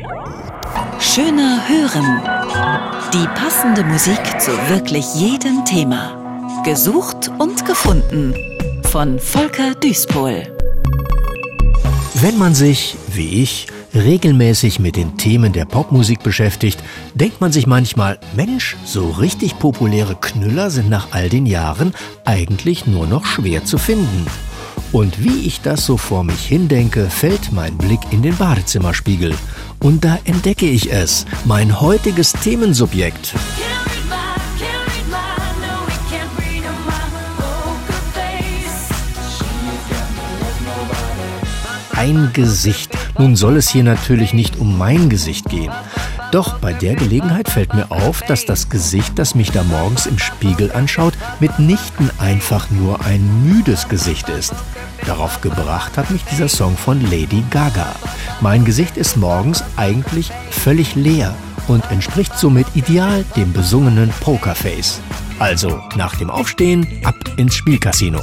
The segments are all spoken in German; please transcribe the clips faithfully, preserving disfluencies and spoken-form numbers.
Schöner hören. Die passende Musik zu wirklich jedem Thema. Gesucht und gefunden von Volker Duispol. Wenn man sich, wie ich, regelmäßig mit den Themen der Popmusik beschäftigt, denkt man sich manchmal, Mensch, so richtig populäre Knüller sind nach all den Jahren eigentlich nur noch schwer zu finden. Und wie ich das so vor mich hindenke, fällt mein Blick in den Badezimmerspiegel. Und da entdecke ich es, mein heutiges Themensubjekt. Ein Gesicht. Nun soll es hier natürlich nicht um mein Gesicht gehen. Doch bei der Gelegenheit fällt mir auf, dass das Gesicht, das mich da morgens im Spiegel anschaut, mitnichten einfach nur ein müdes Gesicht ist. Darauf gebracht hat mich dieser Song von Lady Gaga. Mein Gesicht ist morgens eigentlich völlig leer und entspricht somit ideal dem besungenen Pokerface. Also nach dem Aufstehen ab ins Spielcasino.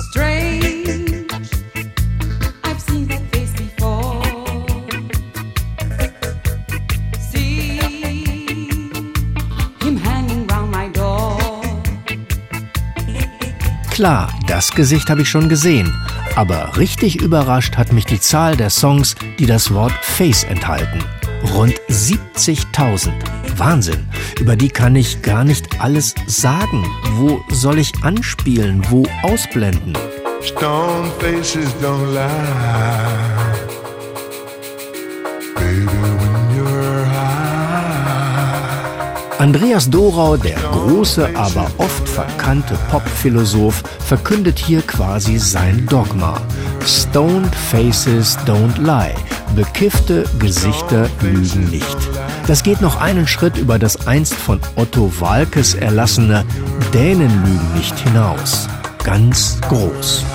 Klar, das Gesicht habe ich schon gesehen, aber richtig überrascht hat mich die Zahl der Songs, die das Wort Face enthalten. Rund siebzigtausend. Wahnsinn, über die kann ich gar nicht alles sagen. Wo soll ich anspielen, wo ausblenden? Stone faces don't lie. Baby, when you're high. Andreas Dorau, der große, aber oft verkannte Popphilosoph, verkündet hier quasi sein Dogma. Stoned faces don't lie. Bekiffte Gesichter lügen nicht. Das geht noch einen Schritt über das einst von Otto Waalkes erlassene Dänen lügen nicht hinaus. Ganz groß.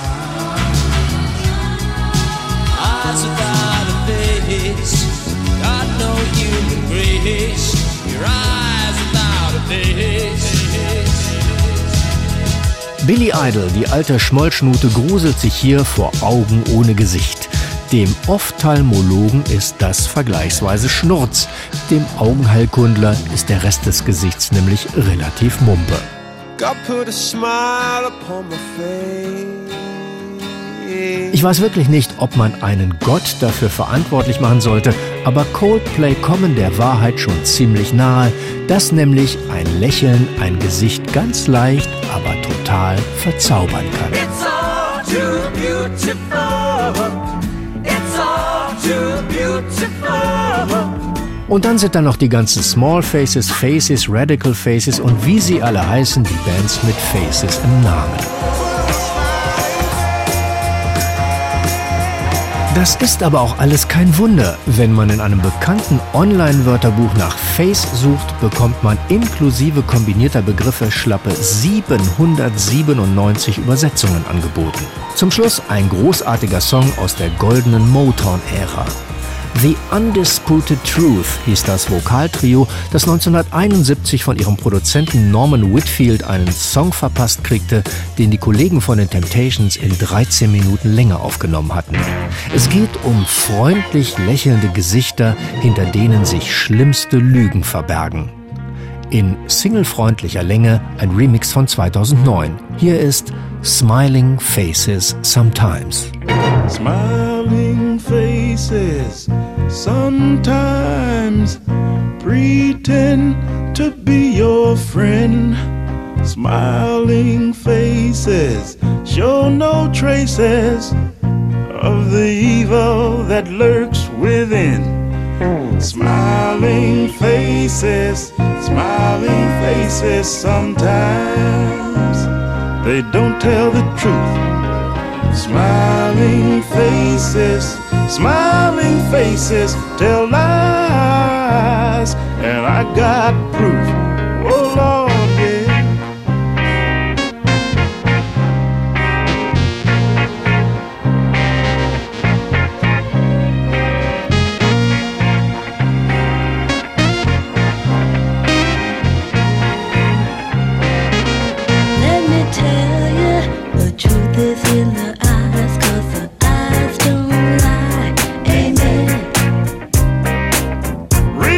Billy Idol, die alte Schmollschnute, gruselt sich hier vor Augen ohne Gesicht. Dem Ophthalmologen ist das vergleichsweise Schnurz. Dem Augenheilkundler ist der Rest des Gesichts nämlich relativ Mumpe. God put a smile upon my face. Ich weiß wirklich nicht, ob man einen Gott dafür verantwortlich machen sollte, aber Coldplay kommen der Wahrheit schon ziemlich nahe, dass nämlich ein Lächeln ein Gesicht ganz leicht, aber total verzaubern kann. It's all too beautiful. It's all too beautiful. Und dann sind da noch die ganzen Small Faces, Faces, Radical Faces und wie sie alle heißen, die Bands mit Faces im Namen. Das ist aber auch alles kein Wunder. Wenn man in einem bekannten Online-Wörterbuch nach Face sucht, bekommt man inklusive kombinierter Begriffe schlappe siebenhundertsiebenundneunzig Übersetzungen angeboten. Zum Schluss ein großartiger Song aus der goldenen Motown-Ära. The Undisputed Truth hieß das Vokaltrio, das neunzehnhunderteinundsiebzig von ihrem Produzenten Norman Whitfield einen Song verpasst kriegte, den die Kollegen von den Temptations in dreizehn Minuten Länge aufgenommen hatten. Es geht um freundlich lächelnde Gesichter, hinter denen sich schlimmste Lügen verbergen. In singlefreundlicher Länge ein Remix von zweitausendneun. Hier ist Smiling Faces Sometimes. Smiling faces sometimes pretend to be your friend. Smiling faces show no traces of the evil that lurks within. Smiling faces, smiling faces sometimes they don't tell the truth. Smiling faces, smiling faces tell lies, and I got proof. Oh Lord, yeah. Let me tell you, the truth is in the eyes, 'cause the eyes don't lie. Amen.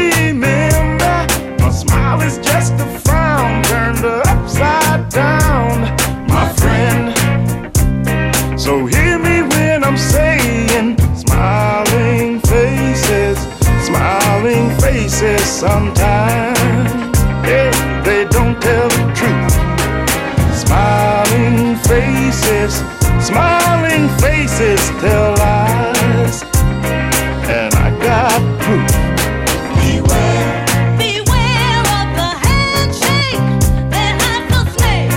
faces sometimes, hey, they don't tell the truth. Smiling faces, smiling faces tell lies, and I got proof. Beware, beware of the handshake that hides the snake.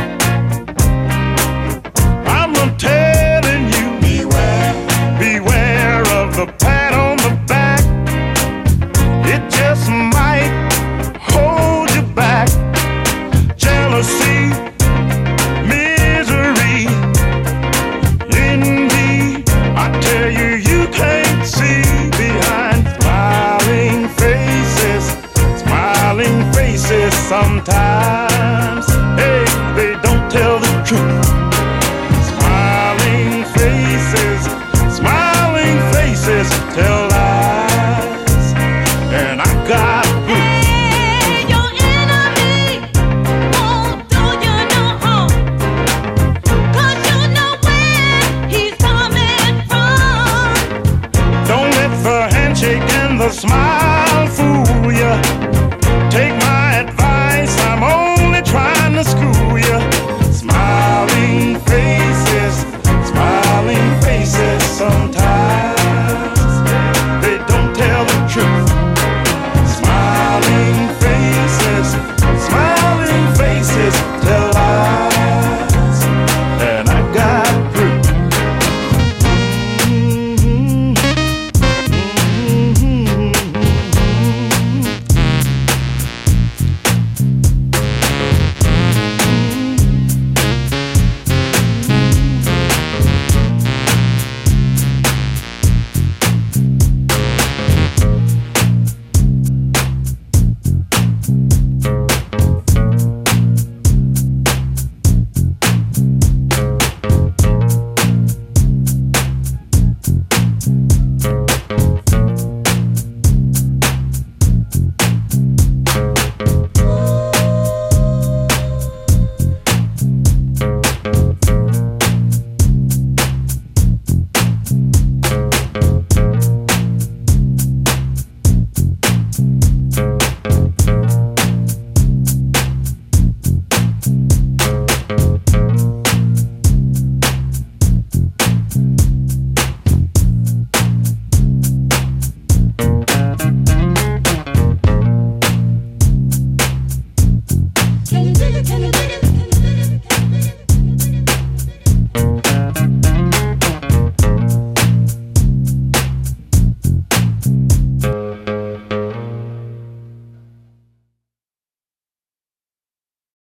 I'm telling you, beware, beware of the pat on the back. It just might hold you back. Jealousy, misery, envy. I tell you, you can't see behind smiling faces, smiling faces sometimes. Hey, they don't tell the truth. Smiling faces, smiling faces tell lies, and I got proof. Hey, your enemy won't do you no harm, 'cause you know where he's coming from. Don't let the handshake and the smile fool you.